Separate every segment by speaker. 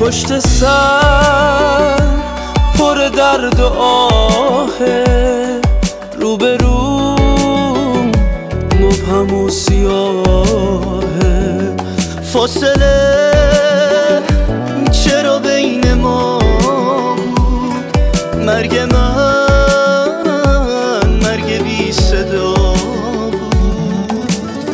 Speaker 1: پشت سر پر درد و آهه، روبروم مبهم و سیاهه.
Speaker 2: فاصله چرا بین ما بود؟ مرگ من مرگ بی صدا بود.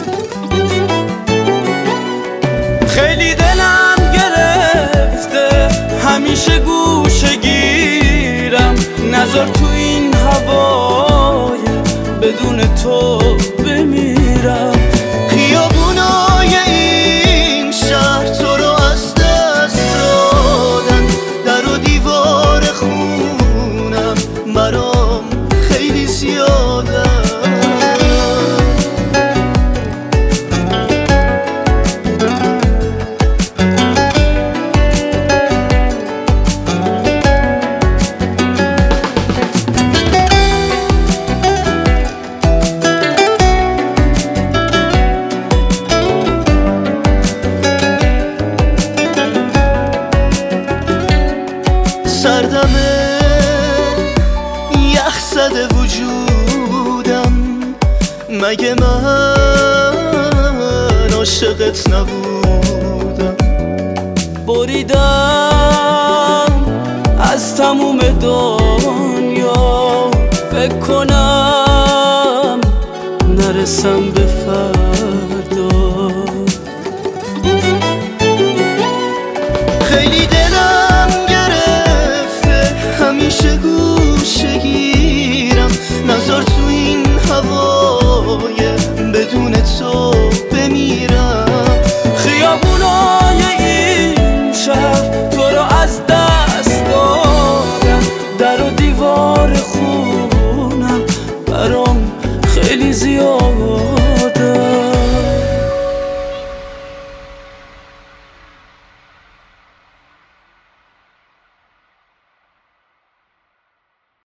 Speaker 1: خیلی دلم گرفته همیشه گوشه گیرم، نذار تو این هوای بدون تو بمیرم.
Speaker 2: خیابونای این شهر تو رو از دست دادن، در و دیوار خونم برام خیلی زیادن. سردمه یخ زده وجودم، مگه من عاشقت نبودم؟
Speaker 1: بریدم از تموم دنیا، فکر کنم نرسم به فردا.
Speaker 2: خیلی